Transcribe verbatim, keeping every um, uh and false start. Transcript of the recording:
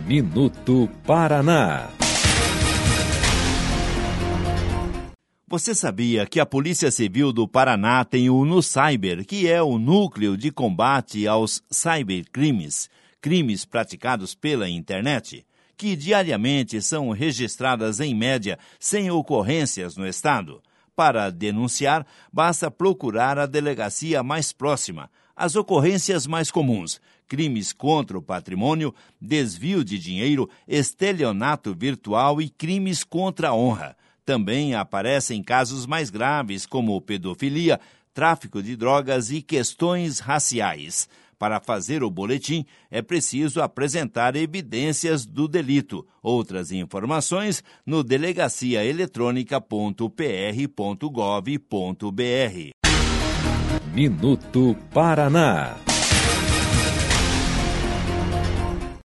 Minuto Paraná. Você sabia que a Polícia Civil do Paraná tem o NuCyber, que é o Núcleo de Combate aos Cybercrimes, crimes praticados pela internet, que diariamente são registradas em média cem ocorrências no estado? Para denunciar, basta procurar a delegacia mais próxima. As ocorrências mais comuns: crimes contra o patrimônio, desvio de dinheiro, estelionato virtual e crimes contra a honra. Também aparecem casos mais graves, como pedofilia, tráfico de drogas e questões raciais. Para fazer o boletim, é preciso apresentar evidências do delito. Outras informações no delegacia eletrônica ponto p r ponto gov ponto b r. Minuto Paraná.